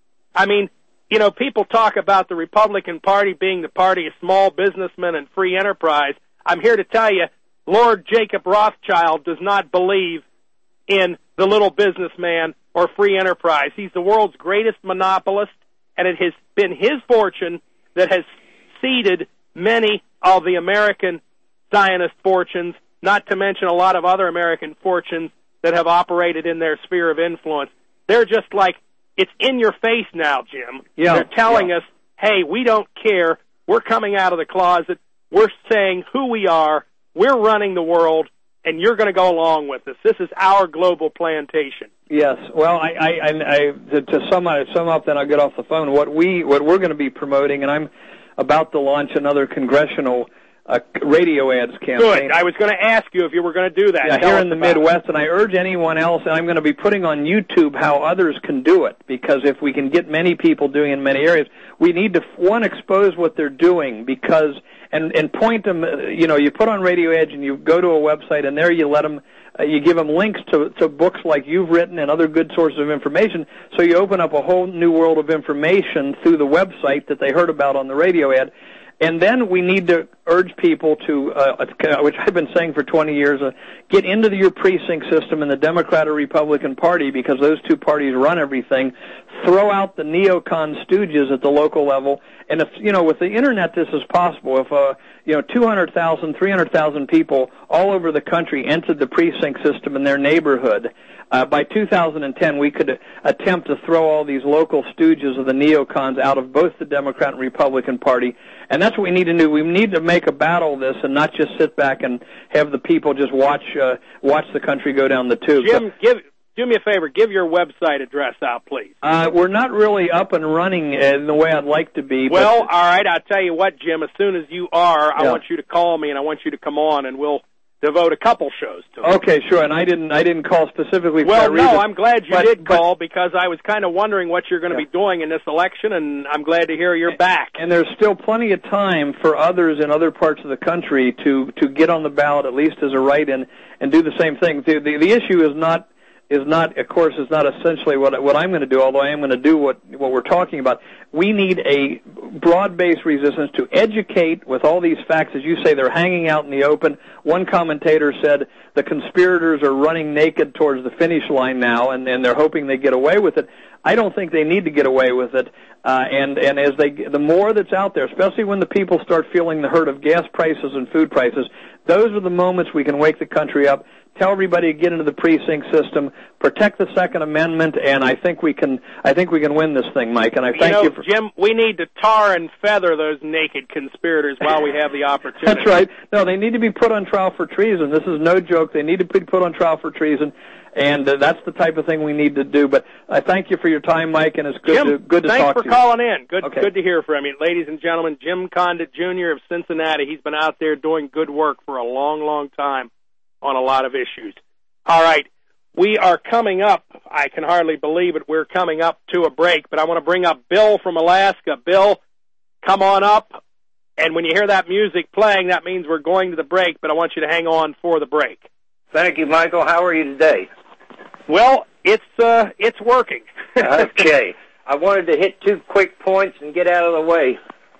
I mean, you know, people talk about the Republican Party being the party of small businessmen and free enterprise. I'm here to tell you, Lord Jacob Rothschild does not believe in the little businessman or free enterprise. He's the world's greatest monopolist, and it has been his fortune that has seeded many of the American Zionist fortunes, not to mention a lot of other American fortunes that have operated in their sphere of influence. They're just like, it's in your face now, Jim.
Yeah,
They're telling
yeah.
us, hey, we don't care. We're coming out of the closet. We're saying who we are. We're running the world, and you're going to go along with us. This is our global plantation.
Yes. Well, I, I, I, I to, to sum, sum up, then I'll get off the phone. What we, what we're going to be promoting, and I'm about to launch another congressional uh, radio ads campaign.
Good. I was going to ask you if you were going to do that.
Yeah,
Tell
here
us
in the
about
Midwest, and I urge anyone else, and I'm going to be putting on YouTube how others can do it, because if we can get many people doing it in many areas, we need to, one, expose what they're doing, because, and, and point them, you know, you put on Radio Edge and you go to a website, and there you let them, uh, you give them links to, to books like you've written and other good sources of information, so you open up a whole new world of information through the website that they heard about on the radio ad. And then we need to urge people to, uh, which I've been saying for twenty years, uh, get into the, your precinct system in the Democrat or Republican Party, because those two parties run everything. Throw out the neocon stooges at the local level. And if, you know, with the Internet this is possible. If, uh, you know, two hundred thousand, three hundred thousand people all over the country entered the precinct system in their neighborhood, Uh, by two thousand ten, we could attempt to throw all these local stooges of the neocons out of both the Democrat and Republican Party, and that's what we need to do. We need to make a battle of this and not just sit back and have the people just watch uh, watch the country go down the tube.
Jim, give do me a favor. Give your website address out, please.
Uh, we're not really up and running in the way I'd like to be.
Well,
but,
all right. I'll tell you what, Jim. As soon as you are, I
Yeah.
want you to call me, and I want you to come on, and we'll devote a couple shows to it.
Okay, sure. And I didn't I didn't call specifically for
Well,
that
no,
reason.
I'm glad you
But-
did
but-
call, because I was kind of wondering what you're going to
Yeah.
be doing in this election, and I'm glad to hear you're back.
And there's still plenty of time for others in other parts of the country to, to get on the ballot, at least as a write-in, and do the same thing. The, the, the issue is not, is not, of course, is not essentially what, what I'm going to do, although I am going to do what, what we're talking about. We need a broad-based resistance to educate with all these facts. As you say, they're hanging out in the open. One commentator said the conspirators are running naked towards the finish line now, and, and they're hoping they get away with it. I don't think they need to get away with it. Uh, and, and as they, the more that's out there, especially when the people start feeling the hurt of gas prices and food prices, those are the moments we can wake the country up, tell everybody to get into the precinct system, protect the Second Amendment, and I think we can, I think we can win this thing, Mike. And I thank
you know,
you for
Jim, we need to tar and feather those naked conspirators while we have the opportunity.
That's right. No, they need to be put on trial for treason. This is no joke. They need to be put on trial for treason, and uh, that's the type of thing we need to do. But I thank you for your time, Mike, and it's good
Jim,
to good to
thanks
talk
for
to you.
calling in. Good,
Okay.
good to hear from you, ladies and gentlemen. Jim Condit Junior of Cincinnati. He's been out there doing good work for a long, long time on a lot of issues. All right, we are coming up. I can hardly believe it. We're coming up to a break, but I want to bring up Bill from Alaska. Bill, come on up. And when you hear that music playing, that means we're going to the break, but I want you to hang on for the break.
Thank you, Michael. How are you today?
Well, it's uh, it's working.
Okay. I wanted to hit two quick points and get out of the way.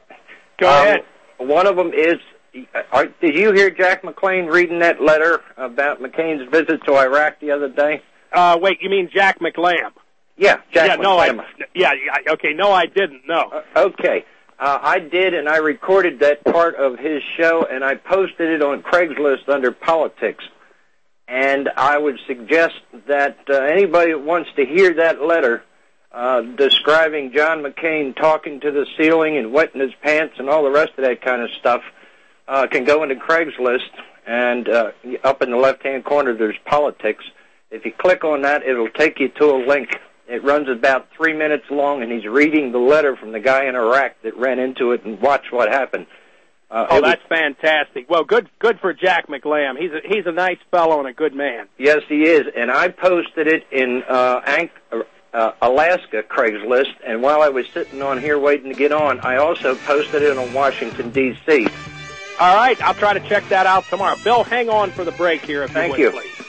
Go
um,
ahead.
One of them is, are, did you hear Jack McClain reading that letter about McCain's visit to Iraq the other day?
Uh, wait, you mean Jack McLam?
Yeah, Jack
yeah,
McClain.
No, I, yeah, yeah, okay, no, I didn't, no.
Uh, okay. Uh, I did, and I recorded that part of his show, and I posted it on Craigslist under politics. And I would suggest that uh, anybody that wants to hear that letter uh, describing John McCain talking to the ceiling and wetting his pants and all the rest of that kind of stuff uh, can go into Craigslist, and uh, up in the left-hand corner there's politics. If you click on that, it'll take you to a link. It runs about three minutes long, and he's reading the letter from the guy in Iraq that ran into it, and watch what happened. Uh,
oh, that's was, fantastic. Well, good good for Jack McLam. He's a, he's a nice fellow and a good man.
Yes, he is. And I posted it in uh, Anch- uh, Alaska Craigslist, and while I was sitting on here waiting to get on, I also posted it on Washington, D C
All right, I'll try to check that out tomorrow. Bill, hang on for the break here, if
Thank
you would,
you.
please.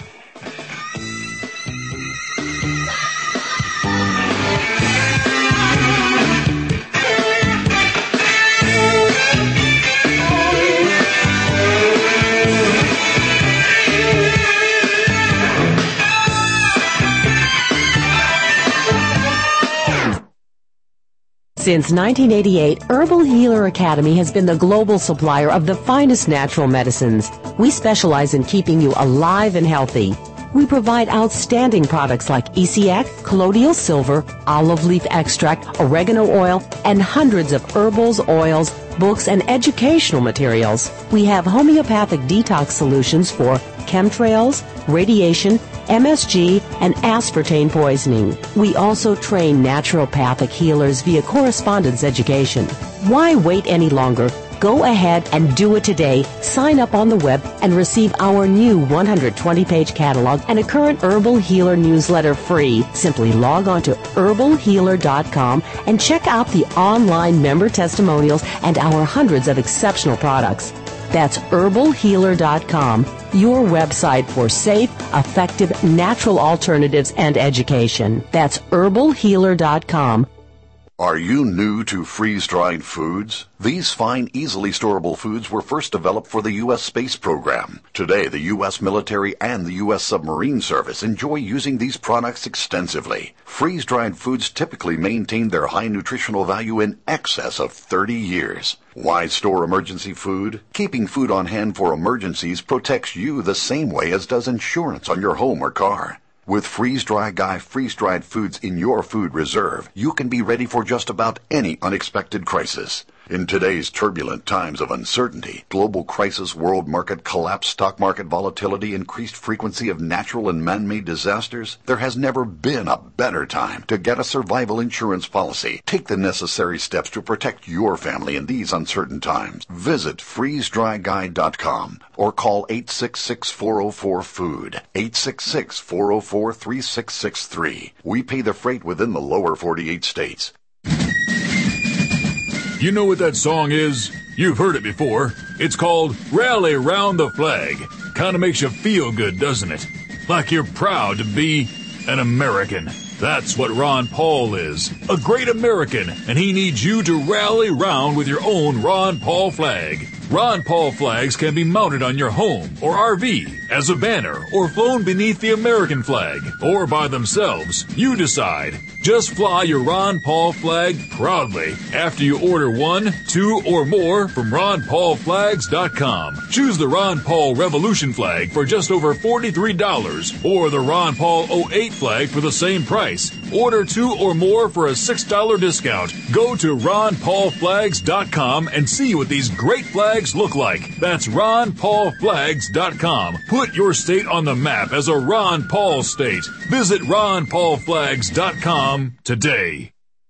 Since nineteen eighty-eight, Herbal Healer Academy has been the global supplier of the finest natural medicines. We specialize in keeping you alive and healthy. We provide outstanding products like E C X, colloidal silver, olive leaf extract, oregano oil, and hundreds of herbals, oils, books, and educational materials. We have homeopathic detox solutions for chemtrails, radiation, M S G, and aspartame poisoning. We also train naturopathic healers via correspondence education. Why wait any longer? Go ahead and do it today. Sign up on the web and receive our new one hundred twenty page catalog and a current Herbal Healer newsletter free. Simply log on to herbal healer dot com and check out the online member testimonials and our hundreds of exceptional products. That's herbal healer dot com, your website for safe, effective, natural alternatives and education. That's herbal healer dot com.
Are you new to freeze-dried foods? These fine, easily storable foods were first developed for the U S space program. Today, the U S military and the U S submarine service enjoy using these products extensively. Freeze-dried foods typically maintain their high nutritional value in excess of thirty years. Why store emergency food? Keeping food on hand for emergencies protects you the same way as does insurance on your home or car. With Freeze Dry Guy freeze-dried foods in your food reserve, you can be ready for just about any unexpected crisis. In today's turbulent times of uncertainty, global crisis, world market collapse, stock market volatility, increased frequency of natural and man-made disasters, there has never been a better time to get a survival insurance policy. Take the necessary steps to protect your family in these uncertain times. Visit freeze dry guy dot com or call eight six six, four oh four, food, eight six six, four oh four, three six six three. We pay the freight within the lower forty-eight states.
You know what that song is? You've heard it before. It's called Rally Round the Flag. Kind of makes you feel good, doesn't it? Like you're proud to be an American. That's what Ron Paul is. A great American, and he needs you to rally round with your own Ron Paul flag. Ron Paul flags can be mounted on your home or R V as a banner or flown beneath the American flag or by themselves. You decide. Just fly your Ron Paul flag proudly after you order one, two, or more from ron paul flags dot com. Choose the Ron Paul Revolution flag for just over forty-three dollars or the Ron Paul oh eight flag for the same price. Order two or more for a six dollars discount. Go to ron paul flags dot com and see what these great flags look like. That's ron paul flags dot com. Put your state on the map as a Ron Paul state. Visit ron paul flags dot com today.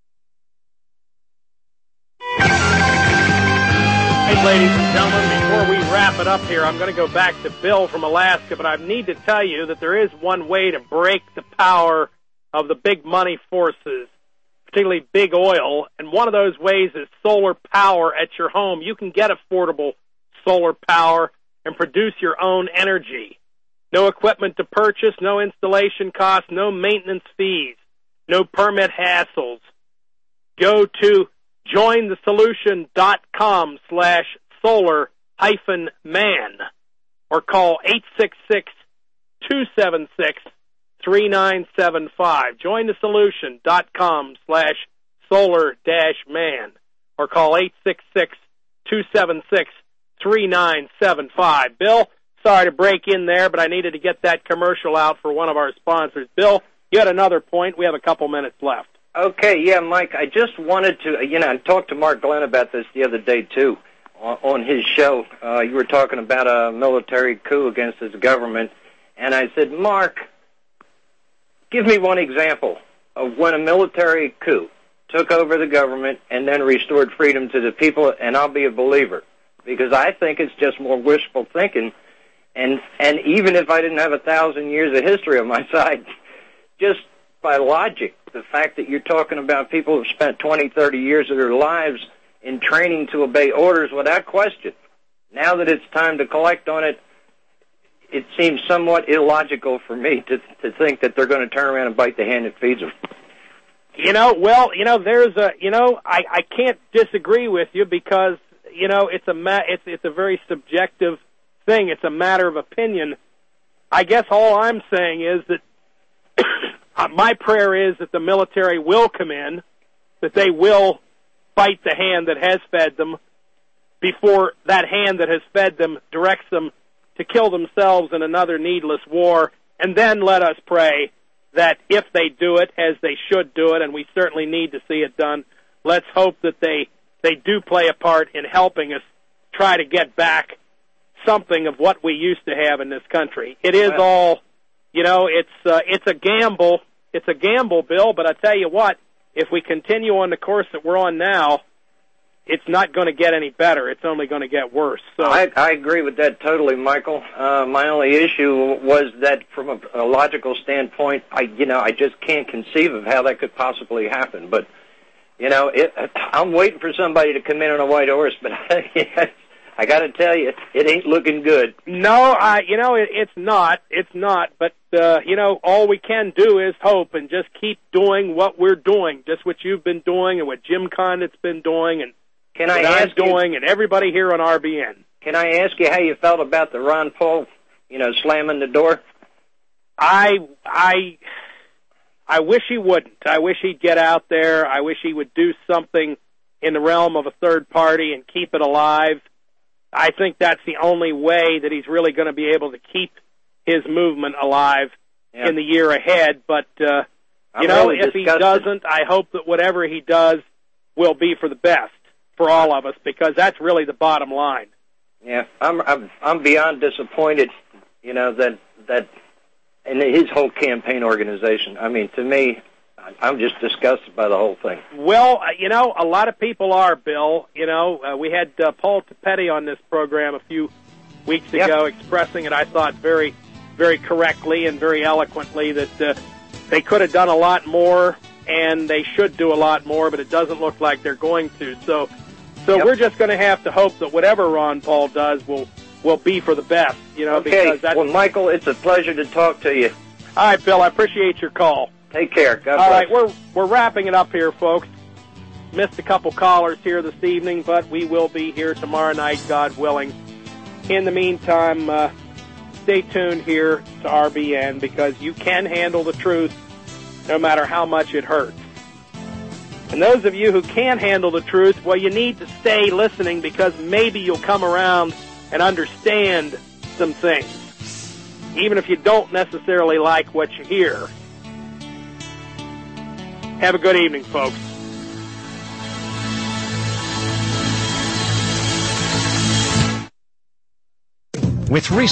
Hey, ladies and gentlemen, before we wrap it up here, I'm going to go back to Bill from Alaska, but I need to tell you that there is one way to break the power of the big money forces, particularly big oil, and one of those ways is solar power at your home. You can get affordable solar power and produce your own energy. No equipment to purchase, no installation costs, no maintenance fees, no permit hassles. Go to join the solution dot com slash solar hyphen man or call eight six six, two seven six, three nine seven five. join the solution dot com slash solar dash man or call eight six six, two seven six, three nine seven five. Bill, Sorry to break in there, but I needed to get that commercial out for one of our sponsors. Bill, you had another point. We have a couple minutes left.
Okay, yeah, Mike, I just wanted to, you know, I talked to Mark Glenn about this the other day, too, on, on his show. Uh, you were talking about a military coup against his government, and I said, Mark, give me one example of when a military coup took over the government and then restored freedom to the people, and I'll be a believer, because I think it's just more wishful thinking, and, and even if I didn't have a thousand years of history on my side, just by logic, the fact that you're talking about people who've spent twenty, thirty years of their lives in training to obey orders without question. Now that it's time to collect on it, it seems somewhat illogical for me to to think that they're going to turn around and bite the hand that feeds them.
You know, well, you know, there's a, you know, I, I can't disagree with you because, you know, it's a ma- it's it's a very subjective thing. It's a matter of opinion. I guess all I'm saying is that my prayer is that the military will come in, that they will bite the hand that has fed them before that hand that has fed them directs them to kill themselves in another needless war, and then let us pray that if they do it, as they should do it, and we certainly need to see it done, let's hope that they, they do play a part in helping us try to get back something of what we used to have in this country. It is all... You know, it's uh, it's a gamble. It's a gamble, Bill, but I tell you what, if we continue on the course that we're on now, it's not going to get any better. It's only going to get worse. So
I, I agree with that totally, Michael. Uh, my only issue was that from a, a logical standpoint, I you know, I just can't conceive of how that could possibly happen. But, you know, it, I'm waiting for somebody to come in on a white horse, but yeah, I got to tell you, it ain't looking good.
No, I, you know, it, it's not. It's not. But, uh, you know, all we can do is hope and just keep doing what we're doing, just what you've been doing and what Jim Condit's been doing and
can
what
I
I'm
ask
doing
you,
and everybody here on R B N.
Can I ask you how you felt about the Ron Paul, you know, slamming the door?
I, I, I wish he wouldn't. I wish he'd get out there. I wish he would do something in the realm of a third party and keep it alive. I think that's the only way that he's really going to be able to keep his movement alive yeah. in the year ahead. But, uh, you know,
really
if
disgusted.
he doesn't, I hope that whatever he does will be for the best for all of us, because that's really the bottom line.
Yeah, I'm I'm, I'm beyond disappointed, you know, that, that and his whole campaign organization. I mean, to me, I'm just disgusted by the whole thing.
Well, you know, a lot of people are, Bill. You know, uh, we had uh, Paul Tapetti on this program a few weeks
yep.
ago expressing it, I thought, very, very correctly and very eloquently that uh, they could have done a lot more and they should do a lot more, but it doesn't look like they're going to. So so
yep.
we're just going to have to hope that whatever Ron Paul does will, will be for the best. You know,
okay,
because that's...
well, Michael, it's a pleasure to talk to you.
All right, Bill, I appreciate your call.
Take care. God
All
bless.
right, we're we're wrapping it up here, folks. Missed a couple callers here this evening, but we will be here tomorrow night, God willing. In the meantime, uh, stay tuned here to R B N, because you can handle the truth no matter how much it hurts. And those of you who can't handle the truth, well, you need to stay listening, because maybe you'll come around and understand some things, even if you don't necessarily like what you hear. Have a good evening, folks.
With